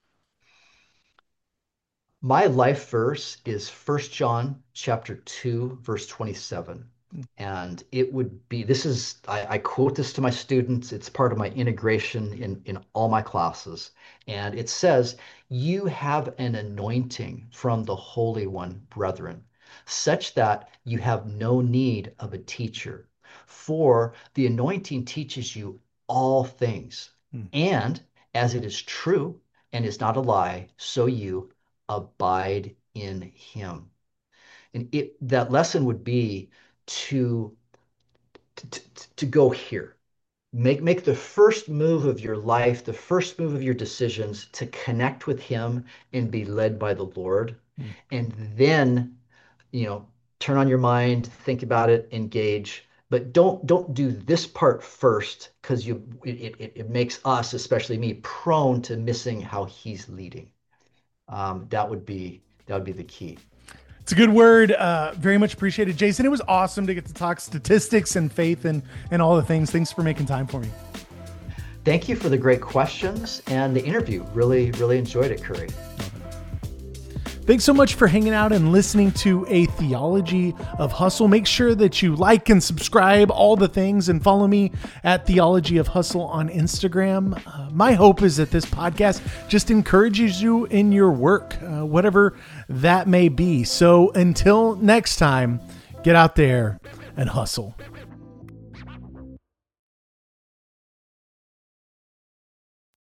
My life verse is First John chapter two, verse twenty-seven. And it would be, this is, I, I quote this to my students. It's part of my integration in, in all my classes. And it says, you have an anointing from the Holy One, brethren, such that you have no need of a teacher. For the anointing teaches you all things. Hmm. And as it is true and is not a lie, so you abide in him. And it that lesson would be to to, to go here. Make make the first move of your life, the first move of your decisions to connect with him and be led by the Lord. Hmm. And then, you know, turn on your mind, think about it, engage. But don't don't do this part first because you it, it, it makes us, especially me, prone to missing how he's leading. Um, that would be that would be the key. It's a good word. Uh, very much appreciated, Jason. It was awesome to get to talk statistics and faith and and all the things. Thanks for making time for me. Thank you for the great questions and the interview. Really, really enjoyed it, Curry. Thanks so much for hanging out and listening to A Theology of Hustle. Make sure that you like and subscribe, all the things, and follow me at Theology of Hustle on Instagram. Uh, my hope is that this podcast just encourages you in your work, uh, whatever that may be. So until next time, get out there and hustle.